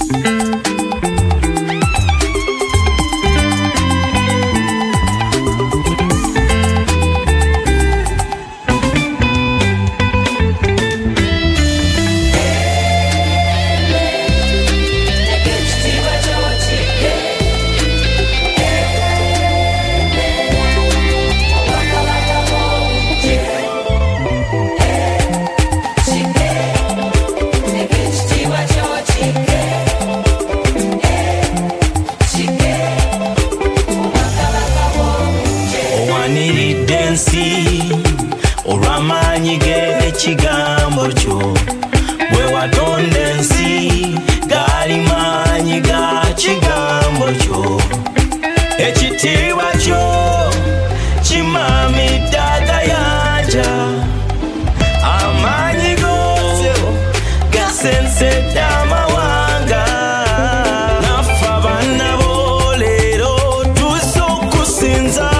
Olw'amaanyi g'ekigambo kyo bwe watonda ensi gaali maanyi ga kigambo kyo ekitiibwa kyo kimamidde agayanja amaanyi go gasensedde amawanga naffe abaana bo leero tuzze okusinza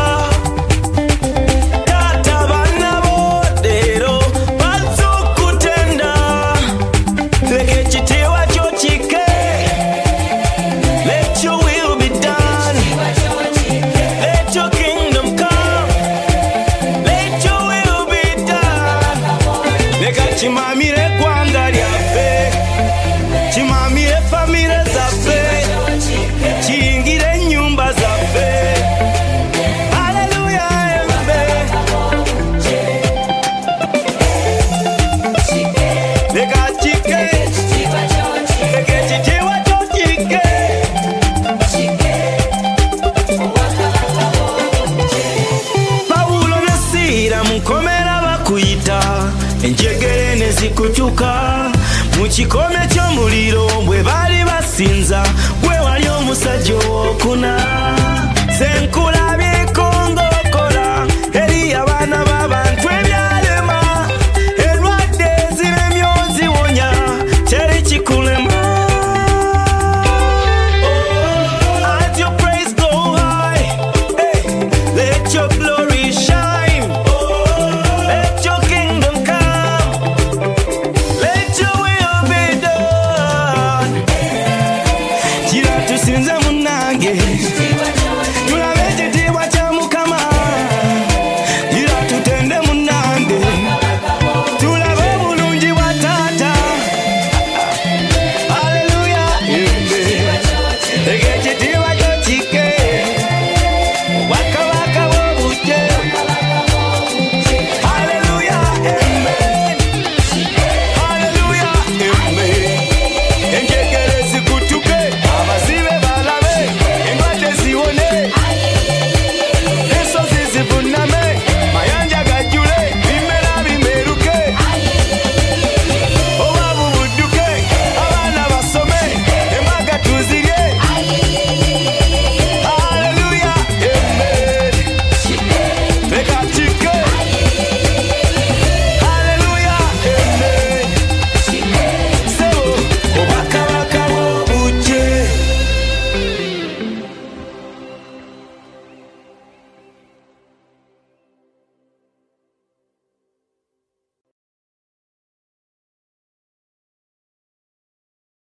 Chimamire eggwanga lyaffe, chimamire famire zaffe, kiyingire ennyumba zaffe. Haleluya embe. Leka kike, leka ekitiibwa kyo kike. Pawulo ne Siira mu nkomera bakuyita enjegere ne zikukyuka mu kikome ky'omuliro bwe baali basinza gwe wali omusajja owokuna senkula